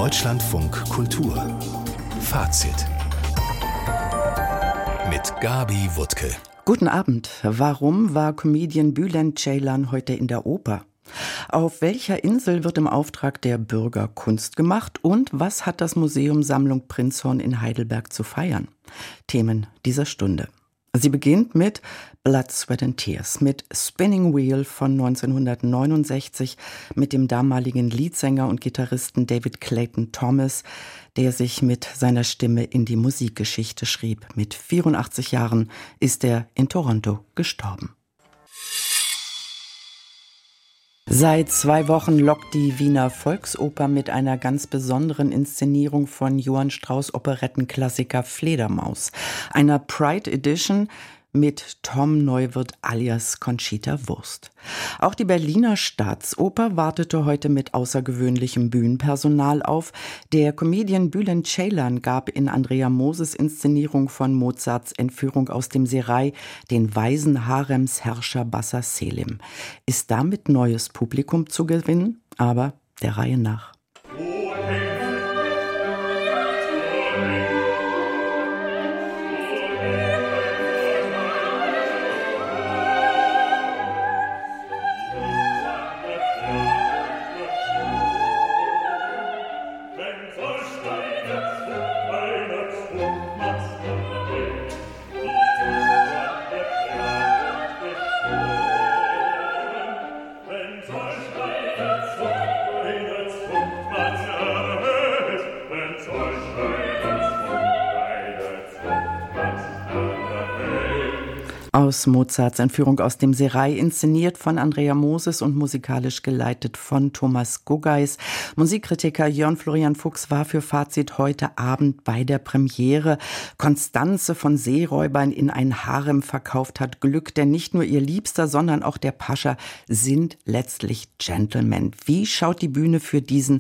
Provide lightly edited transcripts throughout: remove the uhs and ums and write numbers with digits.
Deutschlandfunk Kultur Fazit mit Gabi Wuttke. Guten Abend. Warum war Comedian Bülent Ceylan heute in der Oper? Auf welcher Insel wird im Auftrag der Bürger Kunst gemacht? Und was hat das Museum Sammlung Prinzhorn in Heidelberg zu feiern? Themen dieser Stunde. Sie beginnt mit Blood, Sweat and Tears, mit Spinning Wheel von 1969, mit dem damaligen Leadsänger und Gitarristen David Clayton Thomas, der sich mit seiner Stimme in die Musikgeschichte schrieb. Mit 84 Jahren ist er in Toronto gestorben. Seit 2 Wochen lockt die Wiener Volksoper mit einer ganz besonderen Inszenierung von Johann Strauss Operettenklassiker Fledermaus, einer Pride Edition mit Tom Neuwirth alias Conchita Wurst. Auch die Berliner Staatsoper wartete heute mit außergewöhnlichem Bühnenpersonal auf. Der Comedian Bülent Ceylan gab in Andrea Moses Inszenierung von Mozarts Entführung aus dem Serail den weisen Haremsherrscher Bassa Selim. Ist damit neues Publikum zu gewinnen? Aber der Reihe nach. Aus Mozarts Entführung aus dem Serail, inszeniert von Andrea Moses und musikalisch geleitet von Thomas Guggeis. Musikkritiker Jörn Florian Fuchs war für Fazit heute Abend bei der Premiere. Konstanze von Seeräubern in ein Harem verkauft hat Glück, denn nicht nur ihr Liebster, sondern auch der Pascha sind letztlich Gentlemen. Wie schaut die Bühne für diesen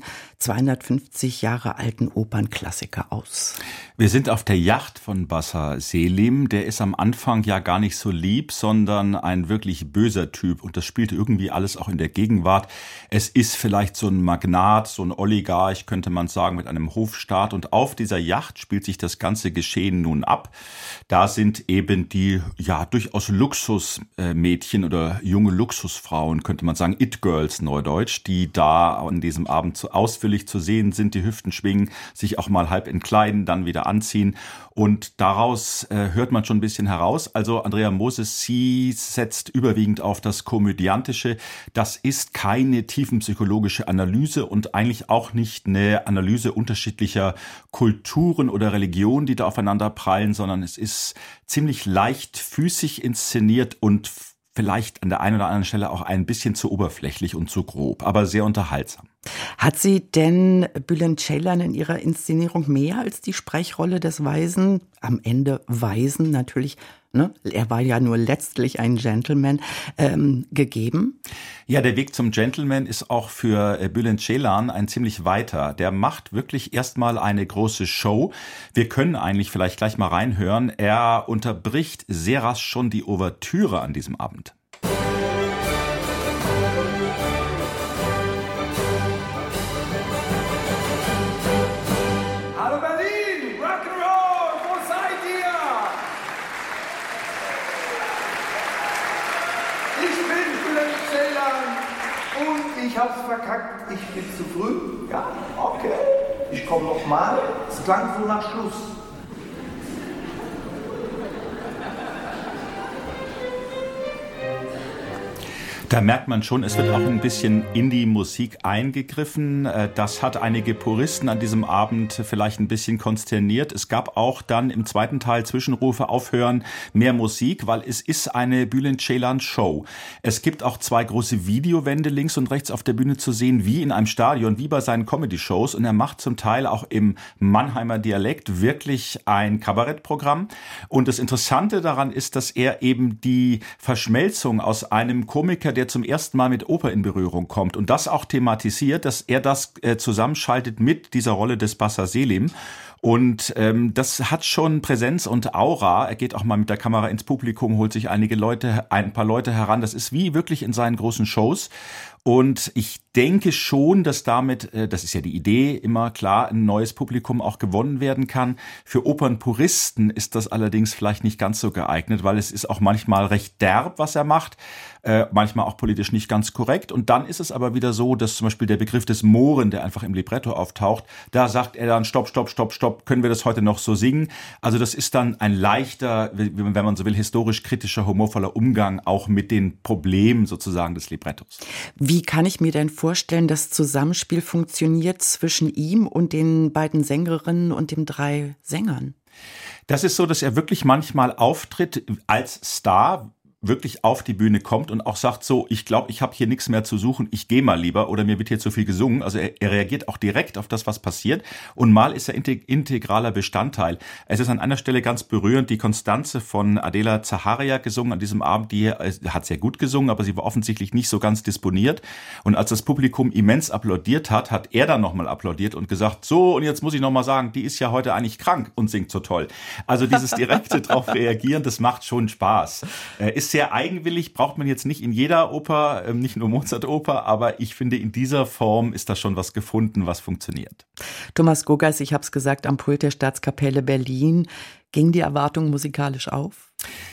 250 Jahre alten Opernklassiker aus? Wir sind auf der Yacht von Bassa Selim. Der ist am Anfang ja gar nicht so lieb, sondern ein wirklich böser Typ. Und das spielt irgendwie alles auch in der Gegenwart. Es ist vielleicht so ein Magnat, so ein Oligarch, könnte man sagen, mit einem Hofstaat. Und auf dieser Yacht spielt sich das ganze Geschehen nun ab. Da sind eben die, ja, durchaus Luxusmädchen oder junge Luxusfrauen, könnte man sagen, It-Girls neudeutsch, die da an diesem Abend ausführlich zu sehen sind, die Hüften schwingen, sich auch mal halb entkleiden, dann wieder anziehen. Und daraus hört man schon ein bisschen heraus. Also Andrea Moses, sie setzt überwiegend auf das Komödiantische. Das ist keine tiefenpsychologische Analyse und eigentlich auch nicht eine Analyse unterschiedlicher Kulturen oder Religionen, die da aufeinander prallen, sondern es ist ziemlich leichtfüßig inszeniert und vielleicht an der einen oder anderen Stelle auch ein bisschen zu oberflächlich und zu grob, aber sehr unterhaltsam. Hat sie denn Bülent Ceylan in ihrer Inszenierung mehr als die Sprechrolle des Weisen, am Ende Weisen natürlich, ne? Er war ja nur letztlich ein Gentleman, gegeben? Ja, der Weg zum Gentleman ist auch für Bülent Ceylan ein ziemlich weiter. Der macht wirklich erstmal eine große Show. Wir können eigentlich vielleicht gleich mal reinhören. Er unterbricht sehr rasch schon die Ouvertüre an diesem Abend. Ich hab's verkackt, ich bin zu früh. Ja, okay. Ich komme nochmal. Es klang so nach Schluss. Da merkt man schon, es wird auch ein bisschen in die Musik eingegriffen. Das hat einige Puristen an diesem Abend vielleicht ein bisschen konsterniert. Es gab auch dann im zweiten Teil Zwischenrufe, aufhören, mehr Musik, weil es ist eine Bülent Ceylan Show. Es gibt auch 2 große Videowände links und rechts auf der Bühne zu sehen, wie in einem Stadion, wie bei seinen Comedy-Shows. Und er macht zum Teil auch im Mannheimer Dialekt wirklich ein Kabarettprogramm. Und das Interessante daran ist, dass er eben die Verschmelzung aus einem Komiker, der zum ersten Mal mit Oper in Berührung kommt und das auch thematisiert, dass er das zusammenschaltet mit dieser Rolle des Bassa Selim. Und das hat schon Präsenz und Aura. Er geht auch mal mit der Kamera ins Publikum, holt sich ein paar Leute heran. Das ist wie wirklich in seinen großen Shows. Und ich denke schon, dass damit, das ist ja die Idee, immer klar ein neues Publikum auch gewonnen werden kann. Für Opernpuristen ist das allerdings vielleicht nicht ganz so geeignet, weil es ist auch manchmal recht derb, was er macht, manchmal auch politisch nicht ganz korrekt. Und dann ist es aber wieder so, dass zum Beispiel der Begriff des Mohren, der einfach im Libretto auftaucht, da sagt er dann stopp, stopp, stopp, stopp, können wir das heute noch so singen? Also das ist dann ein leichter, wenn man so will, historisch kritischer, humorvoller Umgang auch mit den Problemen sozusagen des Librettos. Wie kann ich mir denn vorstellen, das Zusammenspiel funktioniert zwischen ihm und den beiden Sängerinnen und den 3 Sängern? Das ist so, dass er wirklich manchmal auftritt als Star, wirklich auf die Bühne kommt und auch sagt so, ich glaube, ich habe hier nichts mehr zu suchen, ich gehe mal lieber oder mir wird hier zu viel gesungen. Also er reagiert auch direkt auf das, was passiert und mal ist er integraler Bestandteil. Es ist an einer Stelle ganz berührend, die Constanze von Adela Zaharia gesungen an diesem Abend, die hat sehr gut gesungen, aber sie war offensichtlich nicht so ganz disponiert und als das Publikum immens applaudiert hat, hat er dann nochmal applaudiert und gesagt, so und jetzt muss ich nochmal sagen, die ist ja heute eigentlich krank und singt so toll. Also dieses direkte drauf reagieren, das macht schon Spaß. Ist sehr eigenwillig, braucht man jetzt nicht in jeder Oper, nicht nur Mozart-Oper, aber ich finde, in dieser Form ist da schon was gefunden, was funktioniert. Thomas Gogas, ich habe es gesagt, am Pult der Staatskapelle Berlin. Ging die Erwartung musikalisch auf?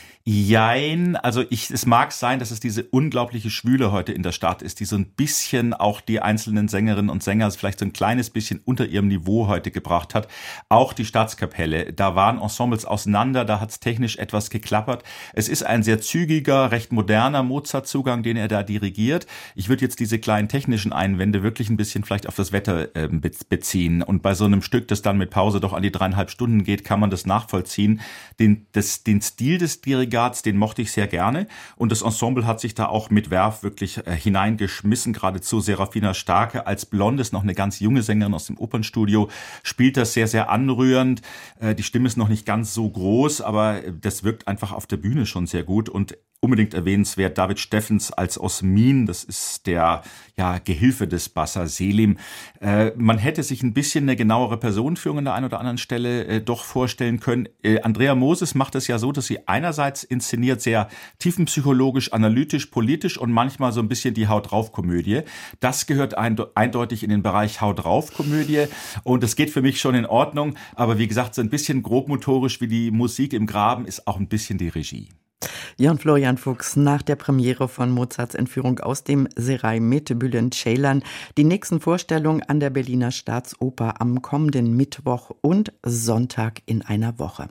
Jein, also es mag sein, dass es diese unglaubliche Schwüle heute in der Stadt ist, die so ein bisschen auch die einzelnen Sängerinnen und Sänger vielleicht so ein kleines bisschen unter ihrem Niveau heute gebracht hat. Auch die Staatskapelle, da waren Ensembles auseinander, da hat es technisch etwas geklappert. Es ist ein sehr zügiger, recht moderner Mozart-Zugang, den er da dirigiert. Ich würde jetzt diese kleinen technischen Einwände wirklich ein bisschen vielleicht auf das Wetter beziehen. Und bei so einem Stück, das dann mit Pause doch an die 3,5 Stunden geht, kann man das nachvollziehen. Den Stil des Dirigenten, den mochte ich sehr gerne und das Ensemble hat sich da auch mit Werf wirklich hineingeschmissen, geradezu Serafina Starke als Blondes, noch eine ganz junge Sängerin aus dem Opernstudio, spielt das sehr, sehr anrührend. Die Stimme ist noch nicht ganz so groß, aber das wirkt einfach auf der Bühne schon sehr gut und unbedingt erwähnenswert David Steffens als Osmin, das ist der Gehilfe des Bassa Selim. Man hätte sich ein bisschen eine genauere Personenführung an der einen oder anderen Stelle doch vorstellen können. Andrea Moses macht es ja so, dass sie einerseits inszeniert sehr tiefenpsychologisch, analytisch, politisch und manchmal so ein bisschen die Haut-drauf-Komödie. Das gehört eindeutig in den Bereich Haut-drauf-Komödie und das geht für mich schon in Ordnung, aber wie gesagt, so ein bisschen grobmotorisch wie die Musik im Graben ist auch ein bisschen die Regie. Jan Florian Fuchs, nach der Premiere von Mozarts Entführung aus dem Serai mit Bülent Ceylan, die nächsten Vorstellungen an der Berliner Staatsoper am kommenden Mittwoch und Sonntag in einer Woche.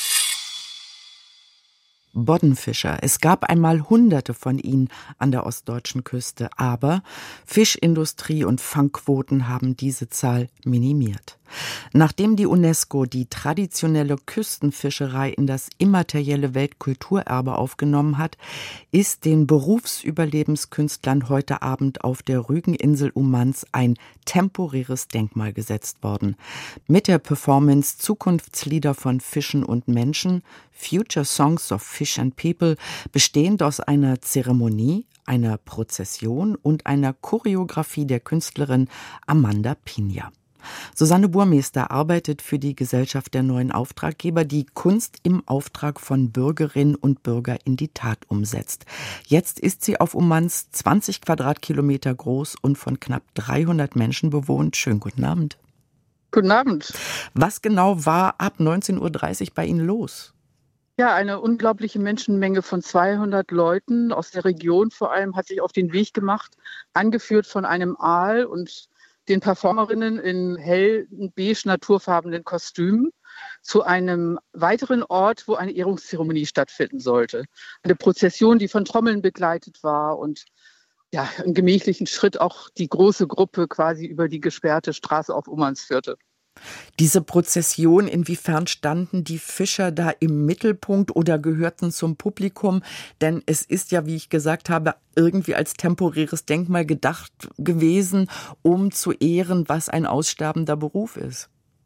Boddenfischer. Es gab einmal Hunderte von ihnen an der ostdeutschen Küste, aber Fischindustrie und Fangquoten haben diese Zahl minimiert. Nachdem die UNESCO die traditionelle Küstenfischerei in das immaterielle Weltkulturerbe aufgenommen hat, ist den Berufsüberlebenskünstlern heute Abend auf der Rügeninsel Ummanz ein temporäres Denkmal gesetzt worden. Mit der Performance Zukunftslieder von Fischen und Menschen, Future Songs of Fish and People, bestehend aus einer Zeremonie, einer Prozession und einer Choreografie der Künstlerin Amanda Pina. Susanne Burmester arbeitet für die Gesellschaft der neuen Auftraggeber, die Kunst im Auftrag von Bürgerinnen und Bürgern in die Tat umsetzt. Jetzt ist sie auf Ummanz 20 Quadratkilometer groß und von knapp 300 Menschen bewohnt. Schönen guten Abend. Guten Abend. Was genau war ab 19.30 Uhr bei Ihnen los? Ja, eine unglaubliche Menschenmenge von 200 Leuten aus der Region vor allem hat sich auf den Weg gemacht, angeführt von einem Aal und den Performerinnen in hell beige naturfarbenen Kostümen zu einem weiteren Ort, wo eine Ehrungszeremonie stattfinden sollte. Eine Prozession, die von Trommeln begleitet war und ja, im gemächlichen Schritt auch die große Gruppe quasi über die gesperrte Straße auf Ummanz führte. Diese Prozession, inwiefern standen die Fischer da im Mittelpunkt oder gehörten zum Publikum? Denn es ist ja, wie ich gesagt habe, irgendwie als temporäres Denkmal gedacht gewesen, um zu ehren, was ein aussterbender Beruf ist.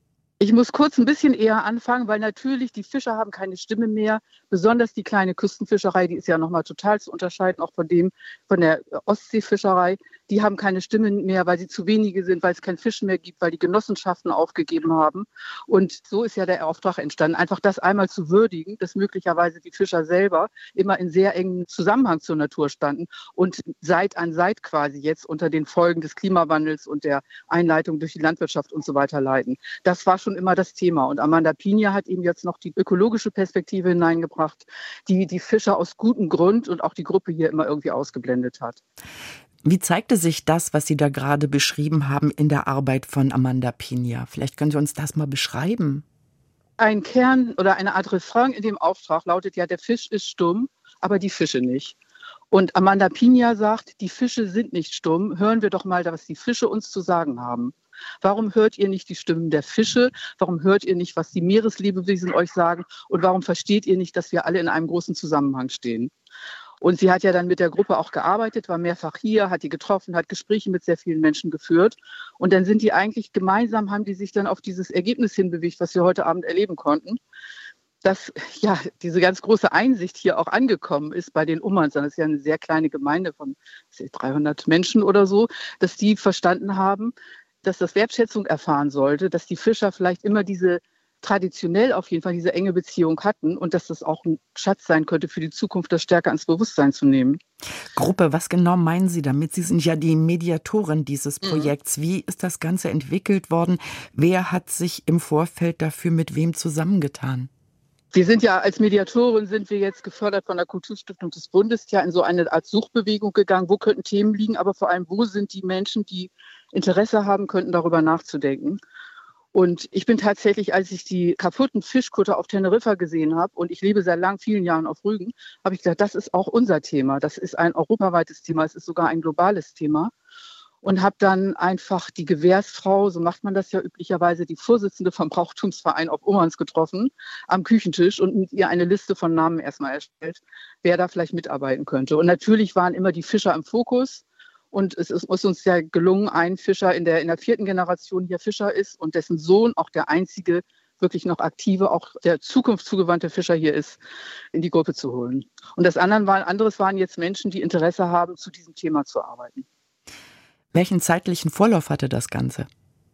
Ich muss kurz ein bisschen eher anfangen, weil natürlich die Fischer haben keine Stimme mehr. Besonders die kleine Küstenfischerei, die ist ja nochmal total zu unterscheiden, auch von der Ostseefischerei. Die haben keine Stimme mehr, weil sie zu wenige sind, weil es keinen Fisch mehr gibt, weil die Genossenschaften aufgegeben haben. Und so ist ja der Auftrag entstanden, einfach das einmal zu würdigen, dass möglicherweise die Fischer selber immer in sehr engem Zusammenhang zur Natur standen und Seit an Seit quasi jetzt unter den Folgen des Klimawandels und der Einleitung durch die Landwirtschaft und so weiter leiden. Das war schon immer das Thema. Und Amanda Pina hat eben jetzt noch die ökologische Perspektive hineingebracht, die die Fischer aus gutem Grund und auch die Gruppe hier immer irgendwie ausgeblendet hat. Wie zeigte sich das, was Sie da gerade beschrieben haben, in der Arbeit von Amanda Pina? Vielleicht können Sie uns das mal beschreiben. Ein Kern oder eine Art Refrain in dem Auftrag lautet ja, der Fisch ist stumm, aber die Fische nicht. Und Amanda Pina sagt, die Fische sind nicht stumm. Hören wir doch mal, was die Fische uns zu sagen haben. Warum hört ihr nicht die Stimmen der Fische? Warum hört ihr nicht, was die Meereslebewesen euch sagen? Und warum versteht ihr nicht, dass wir alle in einem großen Zusammenhang stehen? Und sie hat ja dann mit der Gruppe auch gearbeitet, war mehrfach hier, hat die getroffen, hat Gespräche mit sehr vielen Menschen geführt. Und dann sind die eigentlich gemeinsam, haben die sich dann auf dieses Ergebnis hinbewegt, was wir heute Abend erleben konnten. Dass ja diese ganz große Einsicht hier auch angekommen ist bei den Ummanns, das ist ja eine sehr kleine Gemeinde von 300 Menschen oder so, dass die verstanden haben, dass das Wertschätzung erfahren sollte, dass die Fischer vielleicht immer traditionell auf jeden Fall diese enge Beziehung hatten und dass das auch ein Schatz sein könnte für die Zukunft, das stärker ins Bewusstsein zu nehmen. Gruppe, was genau meinen Sie damit? Sie sind ja die Mediatorin dieses Projekts. Wie ist das Ganze entwickelt worden? Wer hat sich im Vorfeld dafür mit wem zusammengetan? Wir sind ja als Mediatorin jetzt gefördert von der Kulturstiftung des Bundes ja in so eine Art Suchbewegung gegangen. Wo könnten Themen liegen, aber vor allem, wo sind die Menschen, die Interesse haben könnten, darüber nachzudenken? Und ich bin tatsächlich, als ich die kaputten Fischkutter auf Teneriffa gesehen habe, und ich lebe seit vielen Jahren auf Rügen, habe ich gedacht, das ist auch unser Thema. Das ist ein europaweites Thema, es ist sogar ein globales Thema. Und habe dann einfach die Gewährsfrau, so macht man das ja üblicherweise, die Vorsitzende vom Brauchtumsverein auf Ummanns getroffen am Küchentisch und mit ihr eine Liste von Namen erstmal erstellt, wer da vielleicht mitarbeiten könnte. Und natürlich waren immer die Fischer im Fokus. Und es ist uns ja gelungen, einen Fischer in der 4. Generation hier Fischer ist und dessen Sohn auch der einzige wirklich noch aktive, auch der Zukunft zugewandte Fischer hier ist, in die Gruppe zu holen. Und das anderes waren jetzt Menschen, die Interesse haben, zu diesem Thema zu arbeiten. Welchen zeitlichen Vorlauf hatte das Ganze?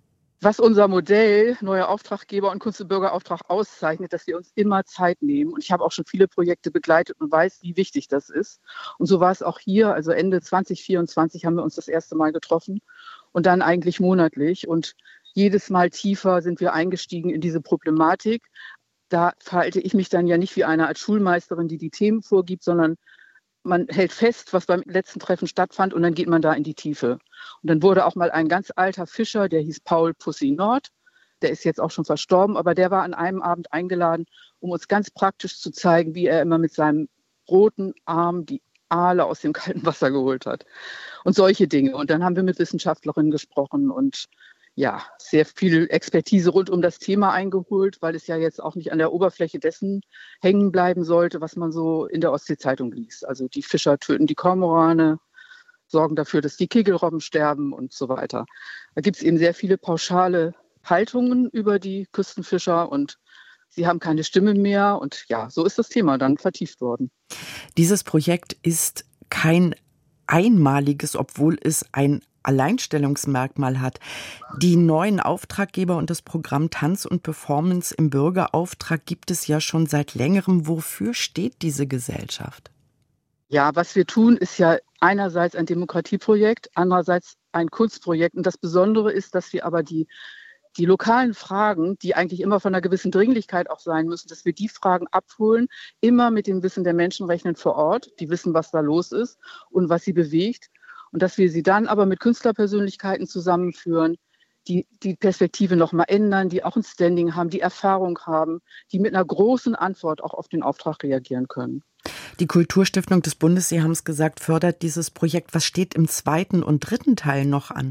Was unser Modell Neue Auftraggeber und Kunst- und Bürgerauftrag auszeichnet, dass wir uns immer Zeit nehmen. Und ich habe auch schon viele Projekte begleitet und weiß, wie wichtig das ist. Und so war es auch hier. Also Ende 2024 haben wir uns das erste Mal getroffen und dann eigentlich monatlich. Und jedes Mal tiefer sind wir eingestiegen in diese Problematik. Da verhalte ich mich dann ja nicht wie eine als Schulmeisterin, die die Themen vorgibt, sondern man hält fest, was beim letzten Treffen stattfand und dann geht man da in die Tiefe. Und dann wurde auch mal ein ganz alter Fischer, der hieß Paul Pussy Nord, der ist jetzt auch schon verstorben, aber der war an einem Abend eingeladen, um uns ganz praktisch zu zeigen, wie er immer mit seinem roten Arm die Aale aus dem kalten Wasser geholt hat. Und solche Dinge. Und dann haben wir mit Wissenschaftlerinnen gesprochen und ja, sehr viel Expertise rund um das Thema eingeholt, weil es ja jetzt auch nicht an der Oberfläche dessen hängen bleiben sollte, was man so in der Ostsee-Zeitung liest. Also die Fischer töten die Kormorane, sorgen dafür, dass die Kegelrobben sterben und so weiter. Da gibt es eben sehr viele pauschale Haltungen über die Küstenfischer und sie haben keine Stimme mehr. Und ja, so ist das Thema dann vertieft worden. Dieses Projekt ist kein einmaliges, obwohl es ein Alleinstellungsmerkmal hat. Die neuen Auftraggeber und das Programm Tanz und Performance im Bürgerauftrag gibt es ja schon seit längerem. Wofür steht diese Gesellschaft? Ja, was wir tun, ist ja einerseits ein Demokratieprojekt, andererseits ein Kunstprojekt. Und das Besondere ist, dass wir aber die lokalen Fragen, die eigentlich immer von einer gewissen Dringlichkeit auch sein müssen, dass wir die Fragen abholen, immer mit dem Wissen der Menschen rechnen vor Ort, die wissen, was da los ist und was sie bewegt. Und dass wir sie dann aber mit Künstlerpersönlichkeiten zusammenführen, die Perspektive nochmal ändern, die auch ein Standing haben, die Erfahrung haben, die mit einer großen Antwort auch auf den Auftrag reagieren können. Die Kulturstiftung des Bundes, Sie haben es gesagt, fördert dieses Projekt. Was steht im 2. und 3. Teil noch an?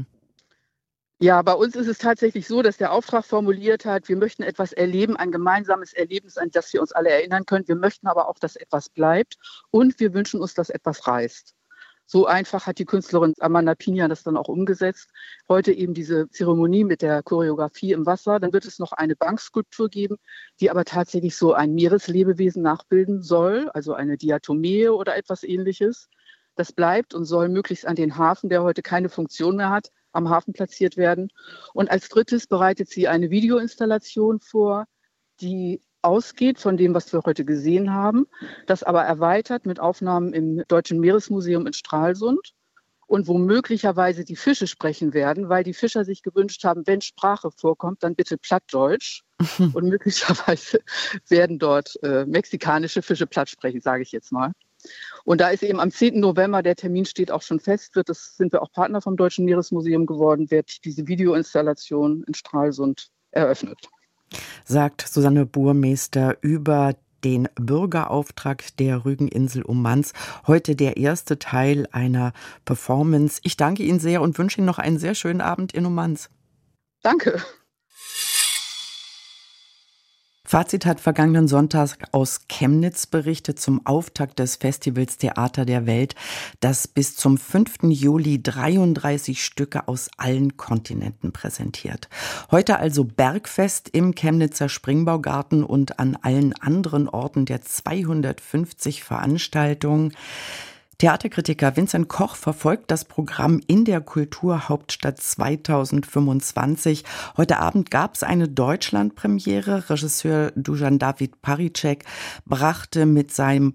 Ja, bei uns ist es tatsächlich so, dass der Auftrag formuliert hat, wir möchten etwas erleben, ein gemeinsames Erlebnis, an das wir uns alle erinnern können. Wir möchten aber auch, dass etwas bleibt und wir wünschen uns, dass etwas reißt. So einfach hat die Künstlerin Amanda Pina das dann auch umgesetzt. Heute eben diese Zeremonie mit der Choreografie im Wasser. Dann wird es noch eine Bankskulptur geben, die aber tatsächlich so ein Meereslebewesen nachbilden soll, also eine Diatomee oder etwas Ähnliches. Das bleibt und soll möglichst an den Hafen, der heute keine Funktion mehr hat, am Hafen platziert werden. Und als drittes bereitet sie eine Videoinstallation vor, die ausgeht von dem, was wir heute gesehen haben, das aber erweitert mit Aufnahmen im Deutschen Meeresmuseum in Stralsund und wo möglicherweise die Fische sprechen werden, weil die Fischer sich gewünscht haben, wenn Sprache vorkommt, dann bitte Plattdeutsch. Und möglicherweise werden dort mexikanische Fische platt sprechen, sage ich jetzt mal. Und da ist eben am 10. November, der Termin steht auch schon fest, sind wir auch Partner vom Deutschen Meeresmuseum geworden, wird diese Videoinstallation in Stralsund eröffnet. Sagt Susanne Burmeister über den Bürgerauftrag der Rügeninsel Ummanz. Heute der erste Teil einer Performance. Ich danke Ihnen sehr und wünsche Ihnen noch einen sehr schönen Abend in Ummanz. Danke. Fazit hat vergangenen Sonntag aus Chemnitz berichtet zum Auftakt des Festivals Theater der Welt, das bis zum 5. Juli 33 Stücke aus allen Kontinenten präsentiert. Heute also Bergfest im Chemnitzer Springbaugarten und an allen anderen Orten der 250 Veranstaltungen. Theaterkritiker Vincent Koch verfolgt das Programm in der Kulturhauptstadt 2025. Heute Abend gab es eine Deutschlandpremiere. Regisseur Dusan David Paricek brachte mit seiner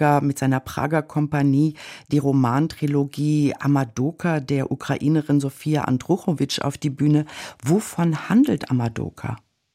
Prager Kompanie die Romantrilogie Amadoka der Ukrainerin Sofia Andruchowitsch auf die Bühne. Wovon handelt Amadoka?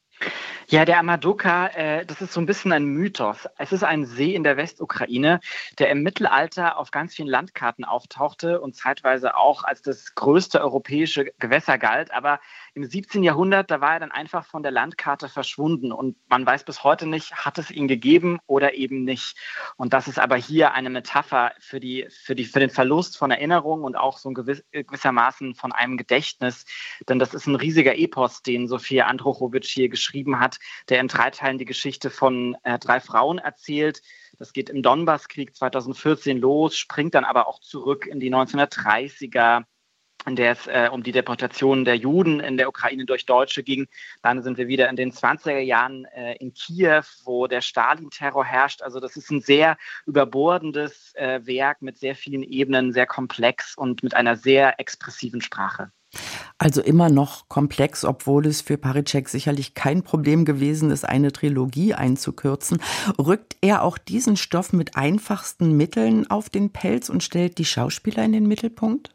Ja, der Amadoka, das ist so ein bisschen ein Mythos. Es ist ein See in der Westukraine, der im Mittelalter auf ganz vielen Landkarten auftauchte und zeitweise auch als das größte europäische Gewässer galt. Aber im 17. Jahrhundert, da war er dann einfach von der Landkarte verschwunden und man weiß bis heute nicht, hat es ihn gegeben oder eben nicht. Und das ist aber hier eine Metapher für den Verlust von Erinnerung und auch so gewissermaßen von einem Gedächtnis. Denn das ist ein riesiger Epos, den Sofia Andruchowitsch hier geschrieben hat, der in 3 Teilen die Geschichte von 3 Frauen erzählt. Das geht im Donbasskrieg 2014 los, springt dann aber auch zurück in die 1930er, in der es um die Deportation der Juden in der Ukraine durch Deutsche ging. Dann sind wir wieder in den 20er Jahren in Kiew, wo der Stalin-Terror herrscht. Also das ist ein sehr überbordendes Werk mit sehr vielen Ebenen, sehr komplex und mit einer sehr expressiven Sprache. Also immer noch komplex, obwohl es für Paricek sicherlich kein Problem gewesen ist, eine Trilogie einzukürzen. Rückt er auch diesen Stoff mit einfachsten Mitteln auf den Pelz und stellt die Schauspieler in den Mittelpunkt?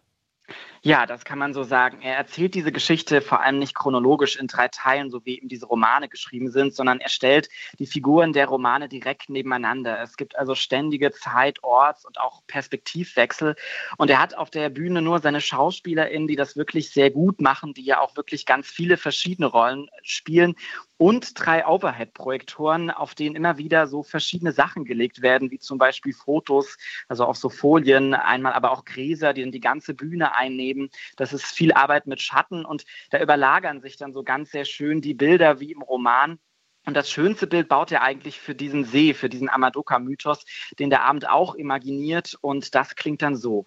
Ja, das kann man so sagen. Er erzählt diese Geschichte vor allem nicht chronologisch in 3 Teilen, so wie eben diese Romane geschrieben sind, sondern er stellt die Figuren der Romane direkt nebeneinander. Es gibt also ständige Zeit-, Orts- und auch Perspektivwechsel. Und er hat auf der Bühne nur seine SchauspielerInnen, die das wirklich sehr gut machen, die ja auch wirklich ganz viele verschiedene Rollen spielen. Und 3 Overhead-Projektoren, auf denen immer wieder so verschiedene Sachen gelegt werden, wie zum Beispiel Fotos, also auf so Folien, einmal aber auch Gräser, die dann die ganze Bühne einnehmen. Das ist viel Arbeit mit Schatten und da überlagern sich dann so ganz sehr schön die Bilder wie im Roman. Und das schönste Bild baut er eigentlich für diesen See, für diesen Amadoka-Mythos, den der Abend auch imaginiert. Und das klingt dann so.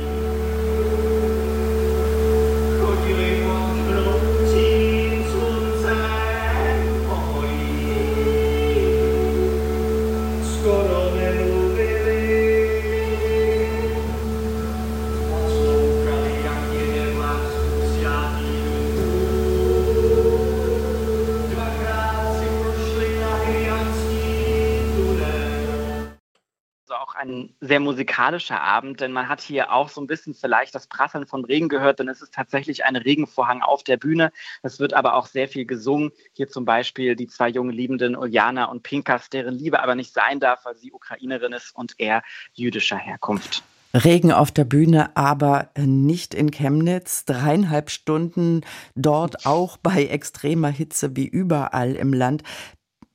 Ein sehr musikalischer Abend, denn man hat hier auch so ein bisschen vielleicht das Prasseln von Regen gehört, denn es ist tatsächlich ein Regenvorhang auf der Bühne. Es wird aber auch sehr viel gesungen. Hier zum Beispiel die 2 jungen Liebenden Uljana und Pinkas, deren Liebe aber nicht sein darf, weil sie Ukrainerin ist und er jüdischer Herkunft. Regen auf der Bühne, aber nicht in Chemnitz. 3,5 Stunden dort auch bei extremer Hitze wie überall im Land.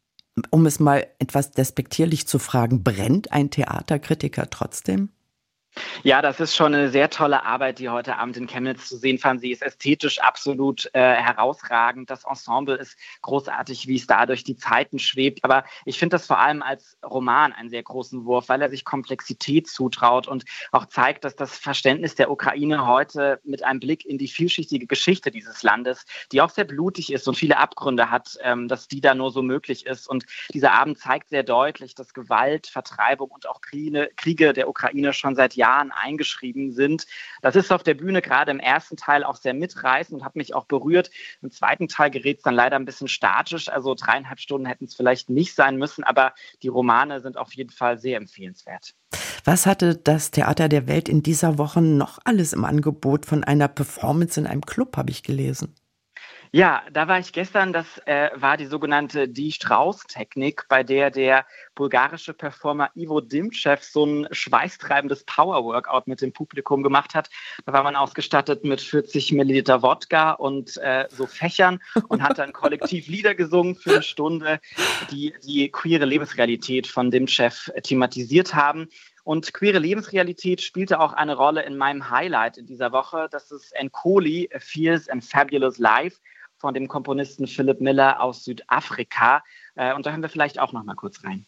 Um es mal etwas despektierlich zu fragen, brennt ein Theaterkritiker trotzdem? Ja, das ist schon eine sehr tolle Arbeit, die heute Abend in Chemnitz zu sehen fand. Sie ist ästhetisch absolut herausragend. Das Ensemble ist großartig, wie es da durch die Zeiten schwebt. Aber ich finde das vor allem als Roman einen sehr großen Wurf, weil er sich Komplexität zutraut und auch zeigt, dass das Verständnis der Ukraine heute mit einem Blick in die vielschichtige Geschichte dieses Landes, die auch sehr blutig ist und viele Abgründe hat, dass die da nur so möglich ist. Und dieser Abend zeigt sehr deutlich, dass Gewalt, Vertreibung und auch Kriege der Ukraine schon seit Jahren eingeschrieben sind. Das ist auf der Bühne gerade im ersten Teil auch sehr mitreißend und hat mich auch berührt. Im zweiten Teil gerät es dann leider ein bisschen statisch, also 3,5 Stunden hätten es vielleicht nicht sein müssen, aber die Romane sind auf jeden Fall sehr empfehlenswert. Was hatte das Theater der Welt in dieser Woche noch alles im Angebot von einer Performance in einem Club, habe ich gelesen? Ja, da war ich gestern, das war die sogenannte Die Strauß-Technik, bei der bulgarische Performer Ivo Dimchev so ein schweißtreibendes Power-Workout mit dem Publikum gemacht hat. Da war man ausgestattet mit 40 Milliliter Wodka und so Fächern und hat dann kollektiv Lieder gesungen für eine Stunde, die queere Lebensrealität von Dimchev thematisiert haben. Und queere Lebensrealität spielte auch eine Rolle in meinem Highlight in dieser Woche. Das ist Nkoli, A Fierce and Fabulous Life von dem Komponisten Philip Miller aus Südafrika. Und da hören wir vielleicht auch noch mal kurz rein.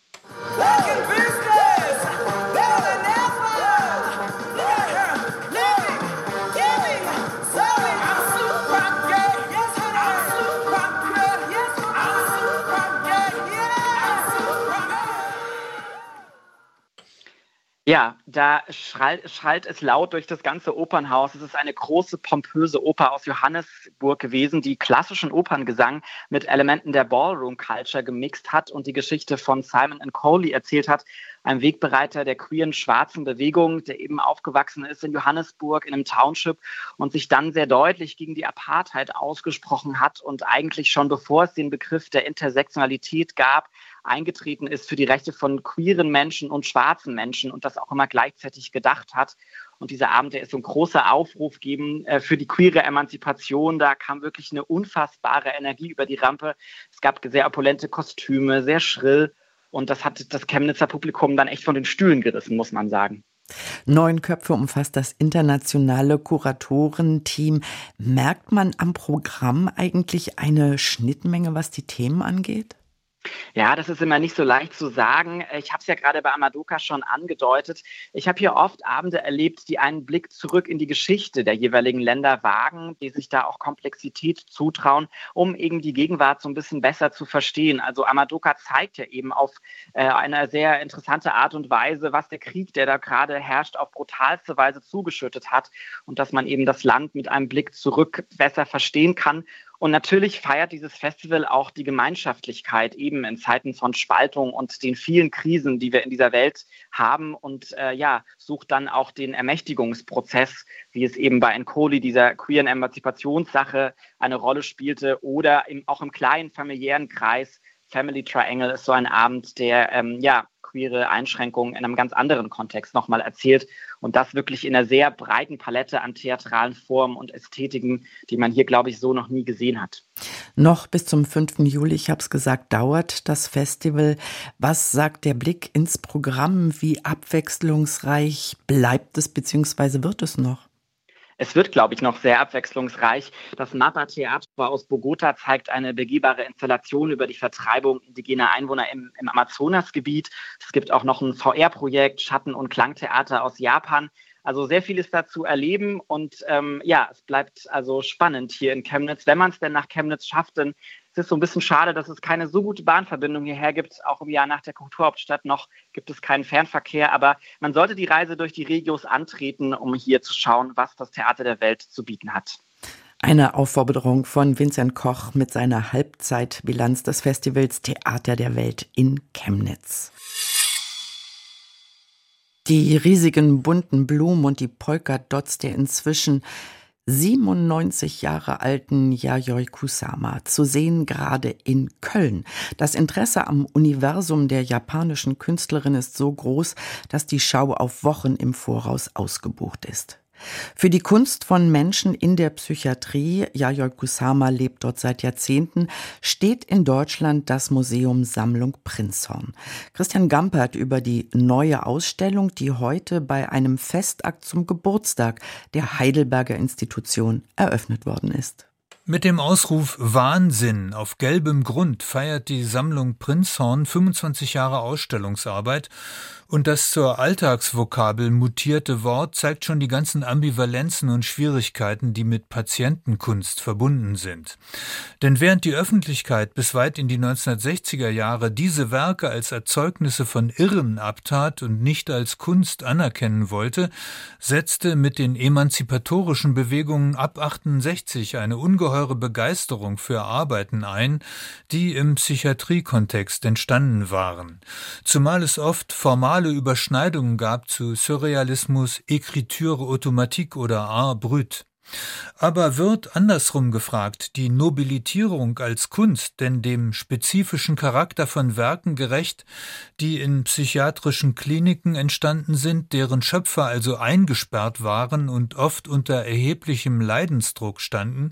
Ja, da schallt es laut durch das ganze Opernhaus. Es ist eine große, pompöse Oper aus Johannesburg gewesen, die klassischen Operngesang mit Elementen der Ballroom-Culture gemixt hat und die Geschichte von Simon Nkoli erzählt hat, einem Wegbereiter der queeren schwarzen Bewegung, der eben aufgewachsen ist in Johannesburg in einem Township und sich dann sehr deutlich gegen die Apartheid ausgesprochen hat und eigentlich schon bevor es den Begriff der Intersektionalität gab, eingetreten ist für die Rechte von queeren Menschen und schwarzen Menschen und das auch immer gleichzeitig gedacht hat. Und dieser Abend, der ist so ein großer Aufruf geben für die queere Emanzipation. Da kam wirklich eine unfassbare Energie über die Rampe. Es gab sehr opulente Kostüme, sehr schrill. Und das hat das Chemnitzer Publikum dann echt von den Stühlen gerissen, muss man sagen. 9 Köpfe umfasst das internationale Kuratorenteam. Merkt man am Programm eigentlich eine Schnittmenge, was die Themen angeht? Ja, das ist immer nicht so leicht zu sagen. Ich habe es ja gerade bei Amadoka schon angedeutet. Ich habe hier oft Abende erlebt, die einen Blick zurück in die Geschichte der jeweiligen Länder wagen, die sich da auch Komplexität zutrauen, um eben die Gegenwart so ein bisschen besser zu verstehen. Also Amadoka zeigt ja eben auf eine sehr interessante Art und Weise, was der Krieg, der da gerade herrscht, auf brutalste Weise zugeschüttet hat und dass man eben das Land mit einem Blick zurück besser verstehen kann. Und natürlich feiert dieses Festival auch die Gemeinschaftlichkeit eben in Zeiten von Spaltung und den vielen Krisen, die wir in dieser Welt haben und sucht dann auch den Ermächtigungsprozess, wie es eben bei Nkoli, dieser queeren Emanzipationssache, eine Rolle spielte oder auch im kleinen familiären Kreis. Family Triangle ist so ein Abend, der queere Einschränkungen in einem ganz anderen Kontext nochmal erzählt und das wirklich in einer sehr breiten Palette an theatralen Formen und Ästhetiken, die man hier, glaube ich, so noch nie gesehen hat. Noch bis zum 5. Juli, ich habe es gesagt, dauert das Festival. Was sagt der Blick ins Programm? Wie abwechslungsreich bleibt es bzw. wird es noch? Es wird, glaube ich, noch sehr abwechslungsreich. Das Mapa Theater aus Bogota zeigt eine begehbare Installation über die Vertreibung indigener Einwohner im Amazonasgebiet. Es gibt auch noch ein VR-Projekt, Schatten- und Klangtheater aus Japan. Also sehr viel ist da zu erleben und es bleibt also spannend hier in Chemnitz. Wenn man es denn nach Chemnitz schafft, denn es ist so ein bisschen schade, dass es keine so gute Bahnverbindung hierher gibt. Auch im Jahr nach der Kulturhauptstadt noch gibt es keinen Fernverkehr. Aber man sollte die Reise durch die Regios antreten, um hier zu schauen, was das Theater der Welt zu bieten hat. Eine Aufforderung von Vincent Koch mit seiner Halbzeitbilanz des Festivals Theater der Welt in Chemnitz. Die riesigen bunten Blumen und die Polkadots der inzwischen 97 Jahre alten Yayoi Kusama, zu sehen gerade in Köln. Das Interesse am Universum der japanischen Künstlerin ist so groß, dass die Schau auf Wochen im Voraus ausgebucht ist. Für die Kunst von Menschen in der Psychiatrie, Yayoi Kusama lebt dort seit Jahrzehnten, steht in Deutschland das Museum Sammlung Prinzhorn. Christian Gampert über die neue Ausstellung, die heute bei einem Festakt zum Geburtstag der Heidelberger Institution eröffnet worden ist. Mit dem Ausruf Wahnsinn auf gelbem Grund feiert die Sammlung Prinzhorn 25 Jahre Ausstellungsarbeit. Und das zur Alltagsvokabel mutierte Wort zeigt schon die ganzen Ambivalenzen und Schwierigkeiten, die mit Patientenkunst verbunden sind. Denn während die Öffentlichkeit bis weit in die 1960er Jahre diese Werke als Erzeugnisse von Irren abtat und nicht als Kunst anerkennen wollte, setzte mit den emanzipatorischen Bewegungen ab 68 eine ungeheure Begeisterung für Arbeiten ein, die im Psychiatriekontext entstanden waren. Zumal es oft formale Überschneidungen gab zu Surrealismus, Écriture automatique oder Art brut. Aber wird andersrum gefragt, die Nobilitierung als Kunst denn dem spezifischen Charakter von Werken gerecht, die in psychiatrischen Kliniken entstanden sind, deren Schöpfer also eingesperrt waren und oft unter erheblichem Leidensdruck standen?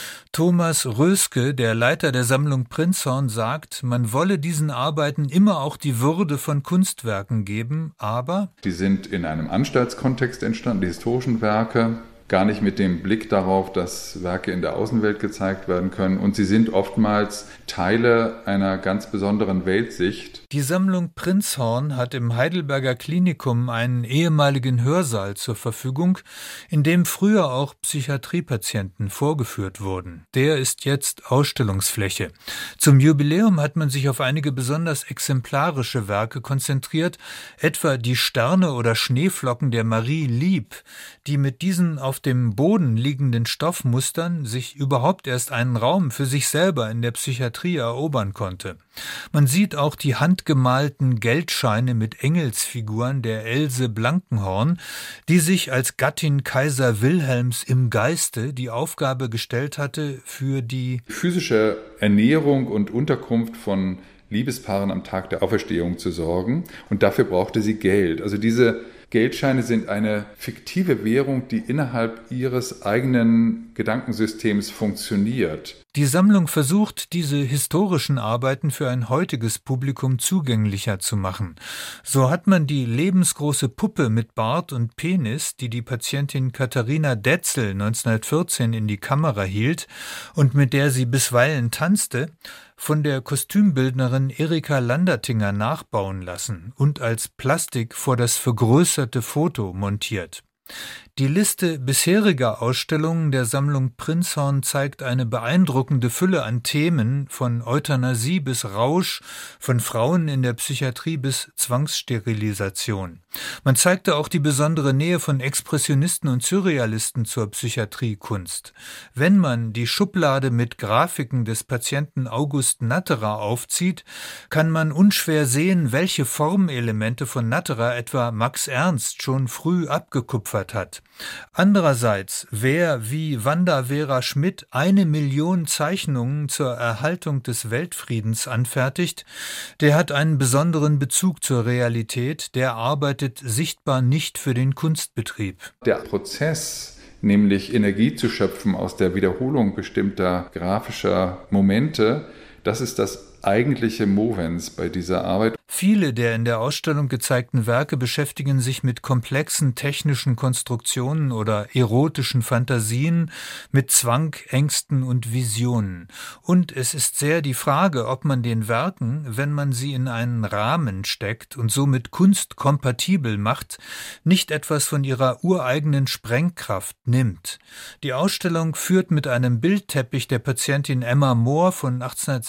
Thomas Röske, der Leiter der Sammlung Prinzhorn, sagt, man wolle diesen Arbeiten immer auch die Würde von Kunstwerken geben, aber die sind in einem Anstaltskontext entstanden, die historischen Werke, gar nicht mit dem Blick darauf, dass Werke in der Außenwelt gezeigt werden können. Und sie sind oftmals Teile einer ganz besonderen Weltsicht. Die Sammlung Prinzhorn hat im Heidelberger Klinikum einen ehemaligen Hörsaal zur Verfügung, in dem früher auch Psychiatriepatienten vorgeführt wurden. Der ist jetzt Ausstellungsfläche. Zum Jubiläum hat man sich auf einige besonders exemplarische Werke konzentriert, etwa die Sterne oder Schneeflocken der Marie Lieb, die mit diesen auf dem Boden liegenden Stoffmustern sich überhaupt erst einen Raum für sich selber in der Psychiatrie erobern konnte. Man sieht auch die handgemalten Geldscheine mit Engelsfiguren der Else Blankenhorn, die sich als Gattin Kaiser Wilhelms im Geiste die Aufgabe gestellt hatte, für die physische Ernährung und Unterkunft von Liebespaaren am Tag der Auferstehung zu sorgen. Und dafür brauchte sie Geld. Also diese Geldscheine sind eine fiktive Währung, die innerhalb ihres eigenen Gedankensystems funktioniert. Die Sammlung versucht, diese historischen Arbeiten für ein heutiges Publikum zugänglicher zu machen. So hat man die lebensgroße Puppe mit Bart und Penis, die die Patientin Katharina Detzel 1914 in die Kamera hielt und mit der sie bisweilen tanzte, von der Kostümbildnerin Erika Landertinger nachbauen lassen und als Plastik vor das vergrößerte Foto montiert. Die Liste bisheriger Ausstellungen der Sammlung Prinzhorn zeigt eine beeindruckende Fülle an Themen, von Euthanasie bis Rausch, von Frauen in der Psychiatrie bis Zwangssterilisation. Man zeigte auch die besondere Nähe von Expressionisten und Surrealisten zur Psychiatriekunst. Wenn man die Schublade mit Grafiken des Patienten August Natterer aufzieht, kann man unschwer sehen, welche Formelemente von Natterer etwa Max Ernst schon früh abgekupfert hat. Andererseits, wer wie Wanda Vera Schmidt 1 Million Zeichnungen zur Erhaltung des Weltfriedens anfertigt, der hat einen besonderen Bezug zur Realität, der arbeitet sichtbar nicht für den Kunstbetrieb. Der Prozess, nämlich Energie zu schöpfen aus der Wiederholung bestimmter grafischer Momente, das ist das eigentliche Movens bei dieser Arbeit. Viele der in der Ausstellung gezeigten Werke beschäftigen sich mit komplexen technischen Konstruktionen oder erotischen Fantasien, mit Zwang, Ängsten und Visionen. Und es ist sehr die Frage, ob man den Werken, wenn man sie in einen Rahmen steckt und somit kunstkompatibel macht, nicht etwas von ihrer ureigenen Sprengkraft nimmt. Die Ausstellung führt mit einem Bildteppich der Patientin Emma Mohr von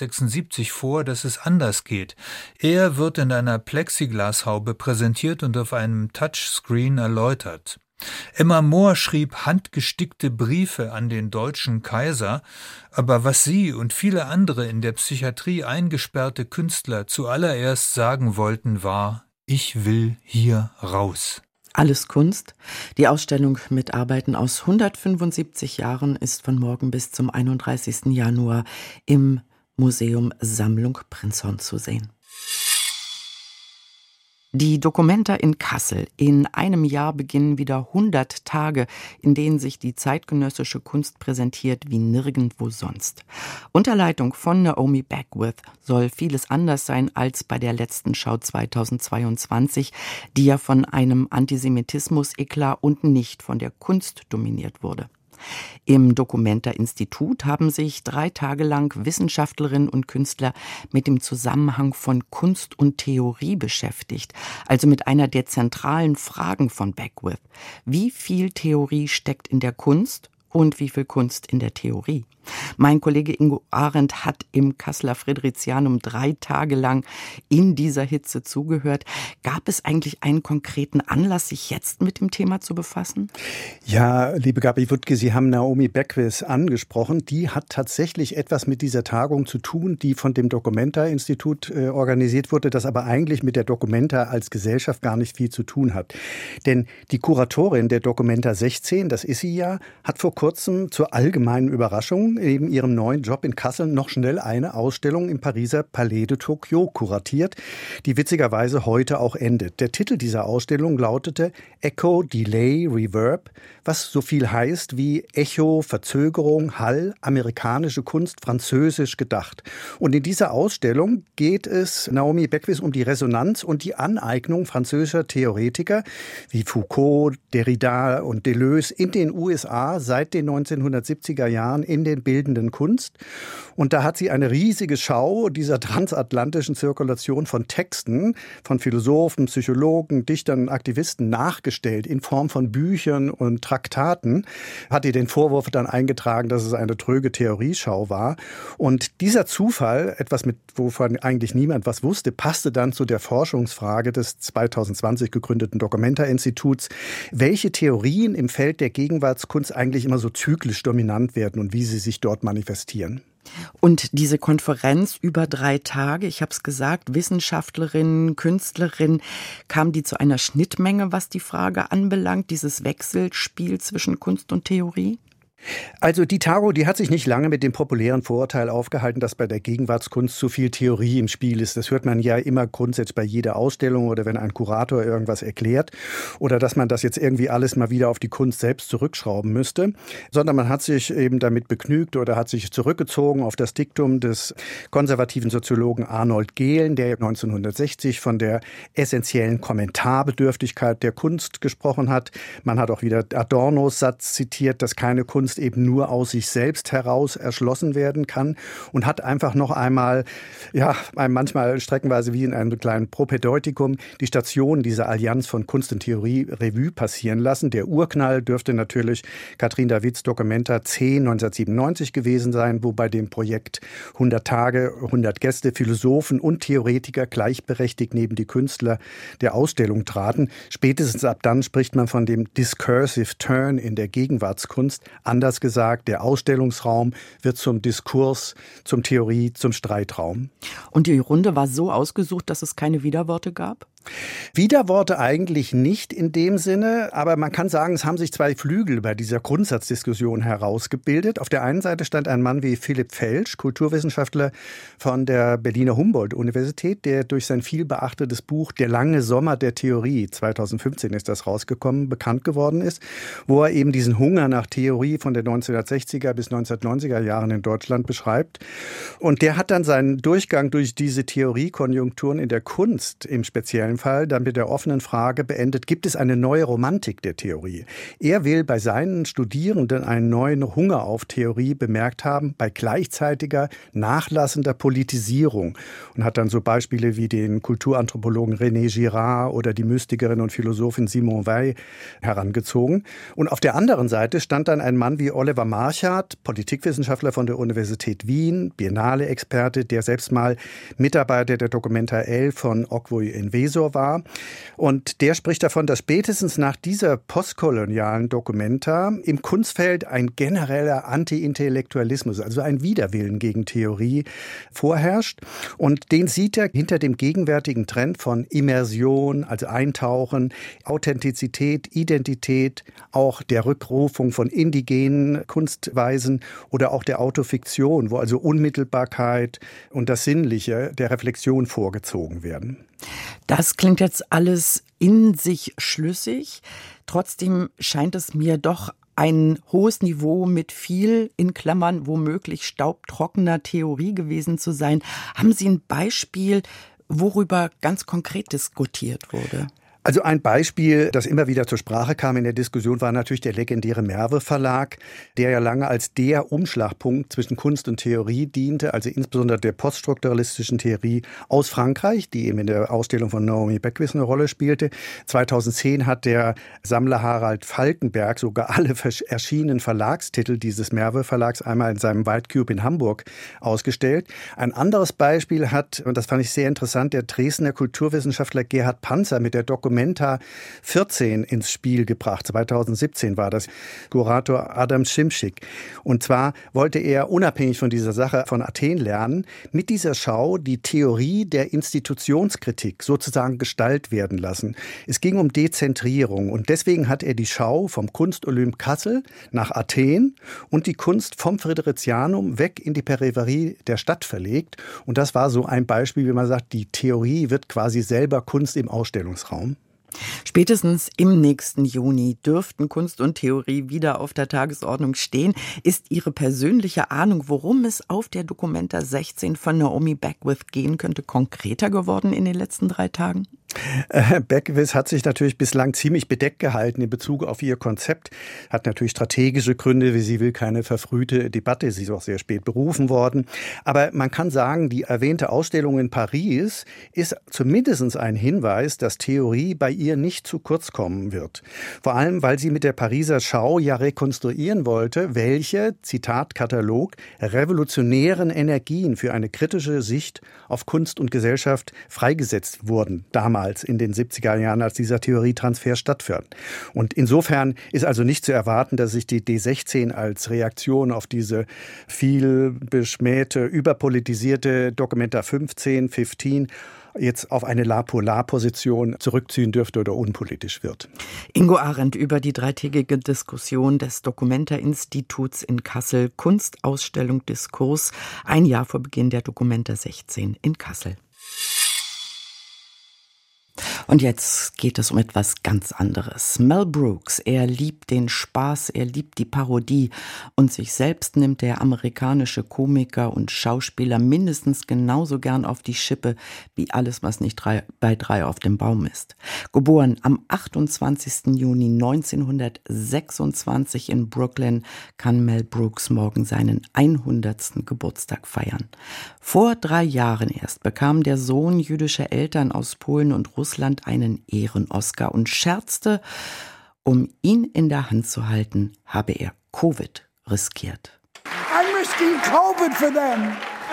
1876 vor, dass es anders geht. Er wird in einer Plexiglashaube präsentiert und auf einem Touchscreen erläutert. Emma Mohr schrieb handgestickte Briefe an den deutschen Kaiser, aber was sie und viele andere in der Psychiatrie eingesperrte Künstler zuallererst sagen wollten, war: Ich will hier raus. Alles Kunst. Die Ausstellung mit Arbeiten aus 175 Jahren ist von morgen bis zum 31. Januar im Museum Sammlung Prinzhorn zu sehen. Die Documenta in Kassel. In einem Jahr beginnen wieder 100 Tage, in denen sich die zeitgenössische Kunst präsentiert wie nirgendwo sonst. Unter Leitung von Naomi Beckwith soll vieles anders sein als bei der letzten Schau 2022, die ja von einem Antisemitismus-Eklat und nicht von der Kunst dominiert wurde. Im Documenta-Institut haben sich 3 Tage lang Wissenschaftlerinnen und Künstler mit dem Zusammenhang von Kunst und Theorie beschäftigt, also mit einer der zentralen Fragen von Beckwith. Wie viel Theorie steckt in der Kunst und wie viel Kunst in der Theorie? Mein Kollege Ingo Arendt hat im Kasseler Friderizianum 3 Tage lang in dieser Hitze zugehört. Gab es eigentlich einen konkreten Anlass, sich jetzt mit dem Thema zu befassen? Ja, liebe Gabi Wuttke, Sie haben Naomi Beckwith angesprochen. Die hat tatsächlich etwas mit dieser Tagung zu tun, die von dem Documenta-Institut organisiert wurde, das aber eigentlich mit der Documenta als Gesellschaft gar nicht viel zu tun hat. Denn die Kuratorin der Documenta 16, das ist sie ja, hat vor kurzem zur allgemeinen Überraschung neben ihrem neuen Job in Kassel noch schnell eine Ausstellung im Pariser Palais de Tokyo kuratiert, die witzigerweise heute auch endet. Der Titel dieser Ausstellung lautete Echo, Delay, Reverb, was so viel heißt wie Echo, Verzögerung, Hall, amerikanische Kunst, französisch gedacht. Und in dieser Ausstellung geht es Naomi Beckwith um die Resonanz und die Aneignung französischer Theoretiker wie Foucault, Derrida und Deleuze in den USA seit den 1970er Jahren in den bildenden Kunst. Und da hat sie eine riesige Schau dieser transatlantischen Zirkulation von Texten von Philosophen, Psychologen, Dichtern und Aktivisten nachgestellt in Form von Büchern und Traktaten. Hat ihr den Vorwurf dann eingetragen, dass es eine tröge Theorieschau war. Und dieser Zufall, etwas wovon eigentlich niemand was wusste, passte dann zu der Forschungsfrage des 2020 gegründeten Documenta-Instituts, welche Theorien im Feld der Gegenwartskunst eigentlich immer so zyklisch dominant werden und wie sie sich dort manifestieren. Und diese Konferenz über 3 Tage, ich habe es gesagt, Wissenschaftlerinnen, Künstlerinnen, kam die zu einer Schnittmenge, was die Frage anbelangt, dieses Wechselspiel zwischen Kunst und Theorie? Also die Tagung, die hat sich nicht lange mit dem populären Vorurteil aufgehalten, dass bei der Gegenwartskunst zu viel Theorie im Spiel ist. Das hört man ja immer grundsätzlich bei jeder Ausstellung oder wenn ein Kurator irgendwas erklärt oder dass man das jetzt irgendwie alles mal wieder auf die Kunst selbst zurückschrauben müsste, sondern man hat sich eben damit begnügt oder hat sich zurückgezogen auf das Diktum des konservativen Soziologen Arnold Gehlen, der 1960 von der essentiellen Kommentarbedürftigkeit der Kunst gesprochen hat. Man hat auch wieder Adornos Satz zitiert, dass keine Kunst eben nur aus sich selbst heraus erschlossen werden kann und hat einfach noch einmal, ja, manchmal streckenweise wie in einem kleinen Propädeutikum, die Station dieser Allianz von Kunst und Theorie Revue passieren lassen. Der Urknall dürfte natürlich Katrin Davids Documenta 10 1997 gewesen sein, wo bei dem Projekt 100 Tage, 100 Gäste, Philosophen und Theoretiker gleichberechtigt neben die Künstler der Ausstellung traten. Spätestens ab dann spricht man von dem Discursive Turn in der Gegenwartskunst. Anders gesagt, der Ausstellungsraum wird zum Diskurs, zum Theorie, zum Streitraum. Und die Runde war so ausgesucht, dass es keine Widerworte gab? Widerworte eigentlich nicht in dem Sinne, aber man kann sagen, es haben sich 2 Flügel bei dieser Grundsatzdiskussion herausgebildet. Auf der einen Seite stand ein Mann wie Philipp Felsch, Kulturwissenschaftler von der Berliner Humboldt-Universität, der durch sein vielbeachtetes Buch Der lange Sommer der Theorie, 2015 ist das rausgekommen, bekannt geworden ist, wo er eben diesen Hunger nach Theorie von den 1960er bis 1990er Jahren in Deutschland beschreibt. Und der hat dann seinen Durchgang durch diese Theoriekonjunkturen in der Kunst im speziellen Fall dann mit der offenen Frage beendet, gibt es eine neue Romantik der Theorie? Er will bei seinen Studierenden einen neuen Hunger auf Theorie bemerkt haben, bei gleichzeitiger nachlassender Politisierung und hat dann so Beispiele wie den Kulturanthropologen René Girard oder die Mystikerin und Philosophin Simone Weil herangezogen. Und auf der anderen Seite stand dann ein Mann wie Oliver Marchart, Politikwissenschaftler von der Universität Wien, Biennale-Experte, der selbst mal Mitarbeiter der Documenta 11 von Okwui Enwezor war. Und der spricht davon, dass spätestens nach dieser postkolonialen Documenta im Kunstfeld ein genereller Anti-Intellektualismus, also ein Widerwillen gegen Theorie vorherrscht. Und den sieht er hinter dem gegenwärtigen Trend von Immersion, also Eintauchen, Authentizität, Identität, auch der Rückrufung von indigenen Kunstweisen oder auch der Autofiktion, wo also Unmittelbarkeit und das Sinnliche der Reflexion vorgezogen werden. Das Das klingt jetzt alles in sich schlüssig. Trotzdem scheint es mir doch ein hohes Niveau mit viel, in Klammern womöglich staubtrockener Theorie gewesen zu sein. Haben Sie ein Beispiel, worüber ganz konkret diskutiert wurde? Also ein Beispiel, das immer wieder zur Sprache kam in der Diskussion, war natürlich der legendäre Merve Verlag, der ja lange als der Umschlagpunkt zwischen Kunst und Theorie diente, also insbesondere der poststrukturalistischen Theorie aus Frankreich, die eben in der Ausstellung von Naomi Beckwith eine Rolle spielte. 2010 hat der Sammler Harald Falkenberg sogar alle erschienenen Verlagstitel dieses Merve Verlags einmal in seinem White Cube in Hamburg ausgestellt. Ein anderes Beispiel hat, und das fand ich sehr interessant, der Dresdner Kulturwissenschaftler Gerhard Panzer mit der Documenta 14 ins Spiel gebracht. 2017 war das. Kurator Adam Szymczyk. Und zwar wollte er unabhängig von dieser Sache von Athen lernen, mit dieser Schau die Theorie der Institutionskritik sozusagen Gestalt werden lassen. Es ging um Dezentrierung und deswegen hat er die Schau vom Kunstolymp Kassel nach Athen und die Kunst vom Friderizianum weg in die Peripherie der Stadt verlegt. Und das war so ein Beispiel, wie man sagt, die Theorie wird quasi selber Kunst im Ausstellungsraum. Spätestens im nächsten Juni dürften Kunst und Theorie wieder auf der Tagesordnung stehen. Ist Ihre persönliche Ahnung, worum es auf der Documenta 16 von Naomi Beckwith gehen könnte, konkreter geworden in den letzten 3 Tagen? Beckwith hat sich natürlich bislang ziemlich bedeckt gehalten in Bezug auf ihr Konzept, hat natürlich strategische Gründe, wie sie will keine verfrühte Debatte, sie ist auch sehr spät berufen worden. Aber man kann sagen, die erwähnte Ausstellung in Paris ist zumindest ein Hinweis, dass Theorie bei ihr nicht zu kurz kommen wird. Vor allem, weil sie mit der Pariser Schau ja rekonstruieren wollte, welche, Zitat Katalog, revolutionären Energien für eine kritische Sicht auf Kunst und Gesellschaft freigesetzt wurden, damals in den 70er Jahren, als dieser Theorietransfer stattfand. Und insofern ist also nicht zu erwarten, dass sich die D16 als Reaktion auf diese viel beschmähte, überpolitisierte Documenta 15 jetzt auf eine La-pour-La-Position zurückziehen dürfte oder unpolitisch wird. Ingo Arendt über die 3-tägige Diskussion des Documenta-Instituts in Kassel, Kunstausstellung Diskurs, ein Jahr vor Beginn der Documenta 16 in Kassel. Und jetzt geht es um etwas ganz anderes. Mel Brooks, er liebt den Spaß, er liebt die Parodie und sich selbst nimmt der amerikanische Komiker und Schauspieler mindestens genauso gern auf die Schippe wie alles, was nicht bei 3 auf dem Baum ist. Geboren am 28. Juni 1926 in Brooklyn, kann Mel Brooks morgen seinen 100. Geburtstag feiern. Vor 3 Jahren erst bekam der Sohn jüdischer Eltern aus Polen und Russland einen Ehren-Oscar und scherzte, um ihn in der Hand zu halten, habe er Covid riskiert. I'm risking COVID for them.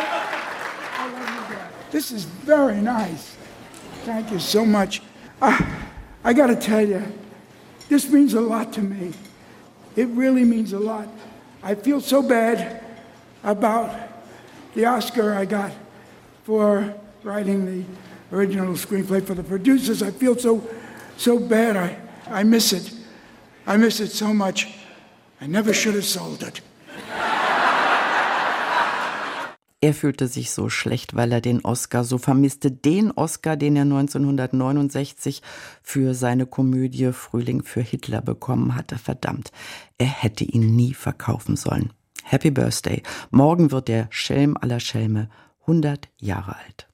This is very nice. Thank you so much. I got to tell you, this means a lot to me. It really means a lot. I feel so bad about the Oscar I got for writing the original screenplay for the producers. I feel so bad. I miss it. I miss it so much. I never should have sold it. Er fühlte sich so schlecht, weil er den Oscar so vermisste. Den Oscar, den er 1969 für seine Komödie Frühling für Hitler bekommen hatte. Verdammt, er hätte ihn nie verkaufen sollen. Happy Birthday. Morgen wird der Schelm aller Schelme 100 Jahre alt.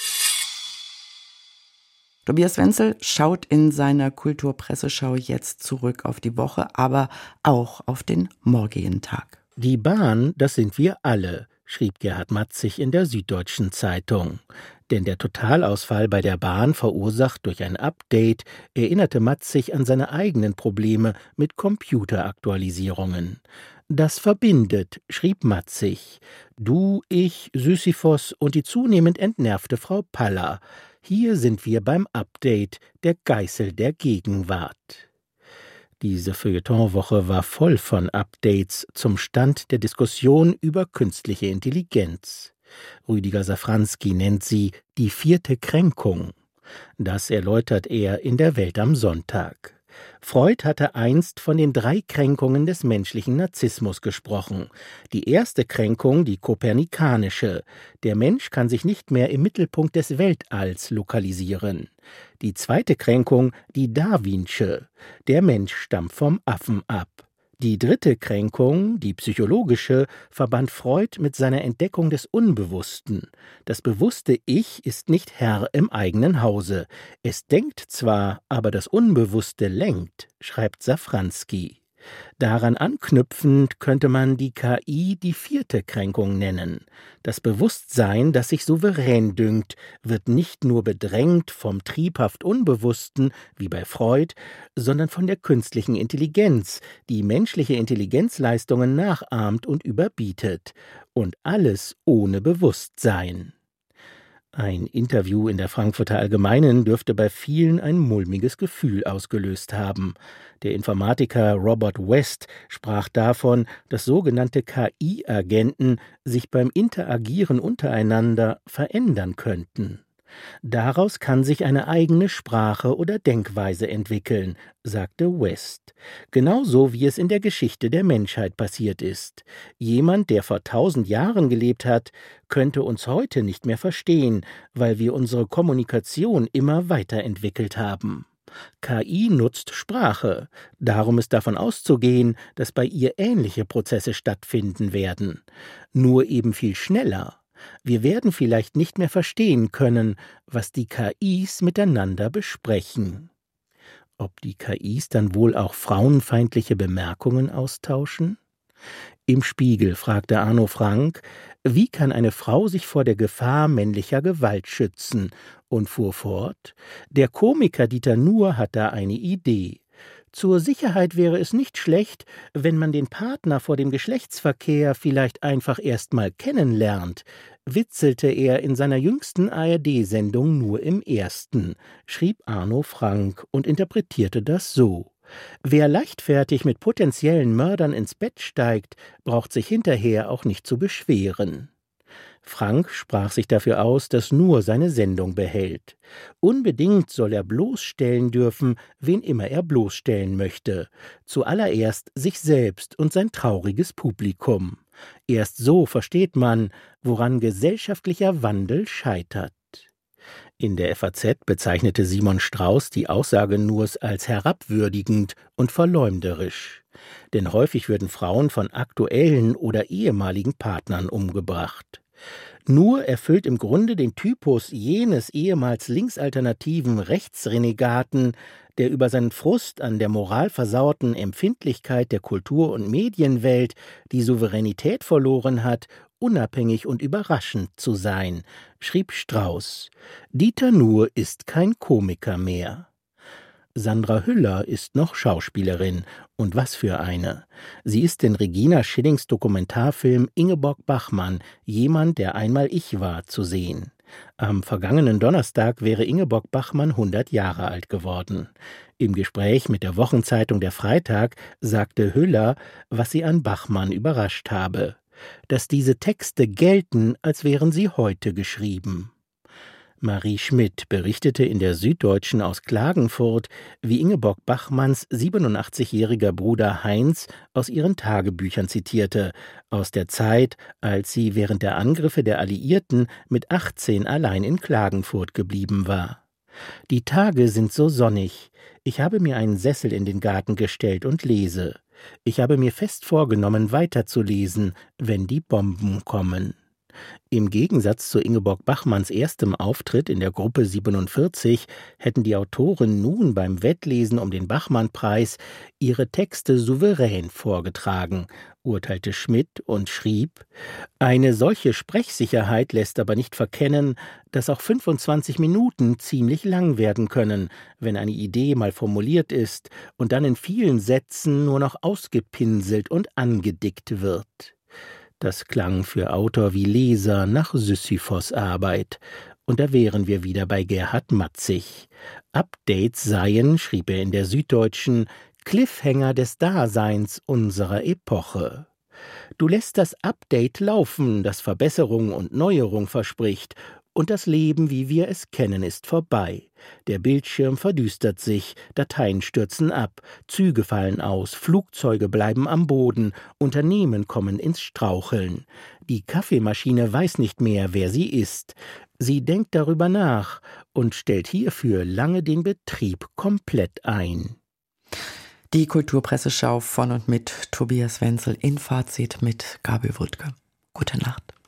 Tobias Wenzel schaut in seiner Kulturpresseschau jetzt zurück auf die Woche, aber auch auf den morgigen Tag. Die Bahn, das sind wir alle, schrieb Gerhard Matzig in der Süddeutschen Zeitung. Denn der Totalausfall bei der Bahn, verursacht durch ein Update, erinnerte Matzig an seine eigenen Probleme mit Computeraktualisierungen. Das verbindet, schrieb Matzig. Du, ich, Sisyphos und die zunehmend entnervte Frau Paller. Hier sind wir beim Update, der Geißel der Gegenwart. Diese Feuilletonwoche war voll von Updates zum Stand der Diskussion über künstliche Intelligenz. Rüdiger Safranski nennt sie die 4. Kränkung. Das erläutert er in der Welt am Sonntag. Freud hatte einst von den 3 Kränkungen des menschlichen Narzissmus gesprochen. Die erste Kränkung, die kopernikanische. Der Mensch kann sich nicht mehr im Mittelpunkt des Weltalls lokalisieren. Die zweite Kränkung, die darwinsche. Der Mensch stammt vom Affen ab. Die dritte Kränkung, die psychologische, verband Freud mit seiner Entdeckung des Unbewussten. Das bewusste Ich ist nicht Herr im eigenen Hause. Es denkt zwar, aber das Unbewusste lenkt, schreibt Safranski. Daran anknüpfend könnte man die KI die 4. Kränkung nennen. Das Bewusstsein, das sich souverän dünkt, wird nicht nur bedrängt vom triebhaft Unbewussten, wie bei Freud, sondern von der künstlichen Intelligenz, die menschliche Intelligenzleistungen nachahmt und überbietet. Und alles ohne Bewusstsein. Ein Interview in der Frankfurter Allgemeinen dürfte bei vielen ein mulmiges Gefühl ausgelöst haben. Der Informatiker Robert West sprach davon, dass sogenannte KI-Agenten sich beim Interagieren untereinander verändern könnten. Daraus kann sich eine eigene Sprache oder Denkweise entwickeln, sagte West. Genauso wie es in der Geschichte der Menschheit passiert ist. Jemand, der vor 1000 Jahren gelebt hat, könnte uns heute nicht mehr verstehen, weil wir unsere Kommunikation immer weiterentwickelt haben. KI nutzt Sprache. Darum ist davon auszugehen, dass bei ihr ähnliche Prozesse stattfinden werden. Nur eben viel schneller. Wir werden vielleicht nicht mehr verstehen können, was die KIs miteinander besprechen. Ob die KIs dann wohl auch frauenfeindliche Bemerkungen austauschen? Im Spiegel fragte Arno Frank, wie kann eine Frau sich vor der Gefahr männlicher Gewalt schützen? Und fuhr fort, der Komiker Dieter Nuhr hat da eine Idee. Zur Sicherheit wäre es nicht schlecht, wenn man den Partner vor dem Geschlechtsverkehr vielleicht einfach erst mal kennenlernt, witzelte er in seiner jüngsten ARD-Sendung Nur im Ersten, schrieb Arno Frank und interpretierte das so. Wer leichtfertig mit potenziellen Mördern ins Bett steigt, braucht sich hinterher auch nicht zu beschweren. Frank sprach sich dafür aus, dass Nuhr seine Sendung behält. Unbedingt soll er bloßstellen dürfen, wen immer er bloßstellen möchte. Zuallererst sich selbst und sein trauriges Publikum. Erst so versteht man, woran gesellschaftlicher Wandel scheitert. In der FAZ bezeichnete Simon Strauß die Aussage Nuhrs als herabwürdigend und verleumderisch. Denn häufig würden Frauen von aktuellen oder ehemaligen Partnern umgebracht. Nuhr erfüllt im Grunde den Typus jenes ehemals linksalternativen Rechtsrenegaten, der über seinen Frust an der moralversauten Empfindlichkeit der Kultur- und Medienwelt die Souveränität verloren hat, unabhängig und überraschend zu sein, schrieb Strauß. Dieter Nuhr ist kein Komiker mehr. Sandra Hüller ist noch Schauspielerin. Und was für eine. Sie ist in Regina Schillings Dokumentarfilm Ingeborg Bachmann, jemand, der einmal ich war, zu sehen. Am vergangenen Donnerstag wäre Ingeborg Bachmann 100 Jahre alt geworden. Im Gespräch mit der Wochenzeitung Der Freitag sagte Hüller, was sie an Bachmann überrascht habe. Dass diese Texte gelten, als wären sie heute geschrieben. Marie Schmidt berichtete in der Süddeutschen aus Klagenfurt, wie Ingeborg Bachmanns 87-jähriger Bruder Heinz aus ihren Tagebüchern zitierte, aus der Zeit, als sie während der Angriffe der Alliierten mit 18 allein in Klagenfurt geblieben war. Die Tage sind so sonnig. Ich habe mir einen Sessel in den Garten gestellt und lese. Ich habe mir fest vorgenommen, weiterzulesen, wenn die Bomben kommen. Im Gegensatz zu Ingeborg Bachmanns erstem Auftritt in der Gruppe 47 hätten die Autoren nun beim Wettlesen um den Bachmann-Preis ihre Texte souverän vorgetragen, urteilte Schmidt und schrieb, eine solche Sprechsicherheit lässt aber nicht verkennen, dass auch 25 Minuten ziemlich lang werden können, wenn eine Idee mal formuliert ist und dann in vielen Sätzen nur noch ausgepinselt und angedickt wird. Das klang für Autor wie Leser nach Sisyphos-Arbeit. Und da wären wir wieder bei Gerhard Matzig. Updates seien, schrieb er in der Süddeutschen, Cliffhanger des Daseins unserer Epoche. Du lässt das Update laufen, das Verbesserung und Neuerung verspricht, und das Leben, wie wir es kennen, ist vorbei. Der Bildschirm verdüstert sich, Dateien stürzen ab, Züge fallen aus, Flugzeuge bleiben am Boden, Unternehmen kommen ins Straucheln. Die Kaffeemaschine weiß nicht mehr, wer sie ist. Sie denkt darüber nach und stellt hierfür lange den Betrieb komplett ein. Die Kulturpresseschau von und mit Tobias Wenzel in Fazit mit Gabi Wuttke. Gute Nacht.